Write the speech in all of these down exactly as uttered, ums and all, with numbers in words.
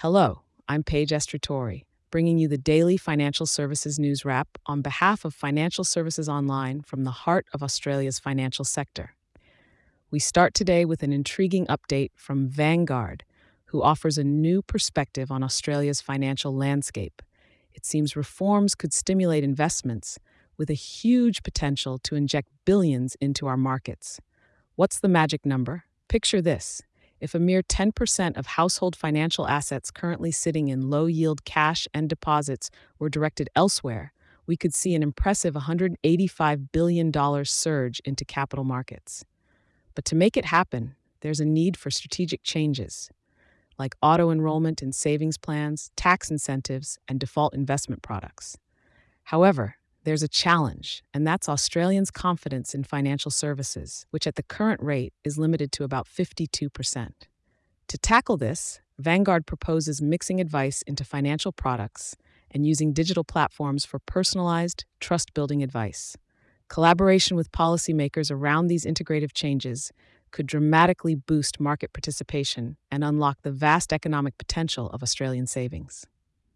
Hello, I'm Paige Estratori, bringing you the daily financial services news wrap on behalf of Financial Services Online from the heart of Australia's financial sector. We start today with an intriguing update from Vanguard, who offers a new perspective on Australia's financial landscape. It seems reforms could stimulate investments, with a huge potential to inject billions into our markets. What's the magic number? Picture this. If a mere ten percent of household financial assets currently sitting in low yield cash and deposits were directed elsewhere, we could see an impressive one hundred eighty-five billion dollars surge into capital markets. But to make it happen, there's a need for strategic changes, like auto enrollment in savings plans, tax incentives, and default investment products. However, there's a challenge, and that's Australians' confidence in financial services, which at the current rate is limited to about fifty-two percent. To tackle this, Vanguard proposes mixing advice into financial products and using digital platforms for personalized, trust-building advice. Collaboration with policymakers around these integrative changes could dramatically boost market participation and unlock the vast economic potential of Australian savings.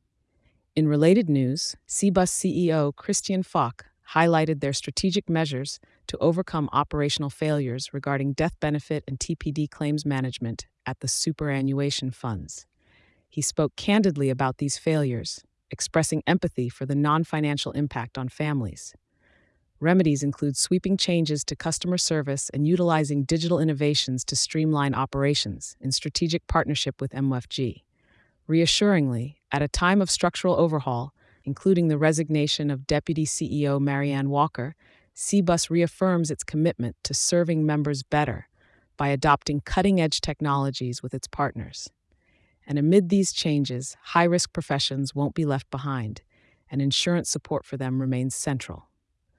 In related news, Cbus C E O Christian Falk highlighted their strategic measures to overcome operational failures regarding death benefit and T P D claims management at the superannuation funds. He spoke candidly about these failures, expressing empathy for the non-financial impact on families. Remedies include sweeping changes to customer service and utilizing digital innovations to streamline operations in strategic partnership with M U F G. Reassuringly, at a time of structural overhaul, including the resignation of Deputy C E O Marianne Walker, Cbus reaffirms its commitment to serving members better by adopting cutting-edge technologies with its partners. And amid these changes, high-risk professions won't be left behind, and insurance support for them remains central.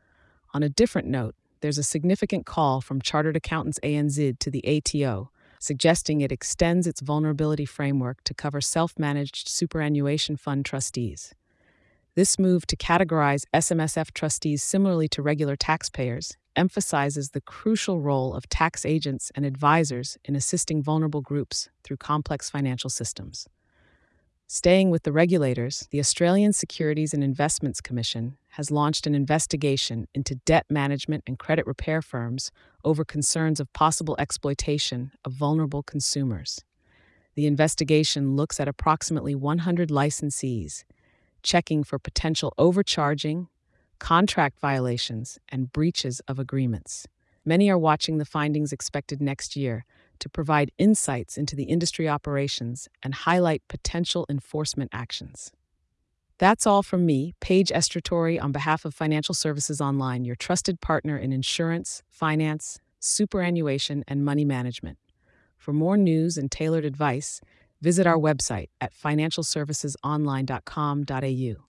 On a different note, there's a significant call from Chartered Accountants A N Z to the A T O, suggesting it extends its vulnerability framework to cover self-managed superannuation fund trustees. This move to categorize S M S F trustees similarly to regular taxpayers emphasizes the crucial role of tax agents and advisors in assisting vulnerable groups through complex financial systems. Staying with the regulators, the Australian Securities and Investments Commission has launched an investigation into debt management and credit repair firms over concerns of possible exploitation of vulnerable consumers. The investigation looks at approximately one hundred licensees, checking for potential overcharging, contract violations, and breaches of agreements. Many are watching the findings expected next year to provide insights into the industry operations and highlight potential enforcement actions. That's all from me, Paige Estratori, on behalf of Financial Services Online, your trusted partner in insurance, finance, superannuation, and money management. For more news and tailored advice, visit our website at financial services online dot com dot a u.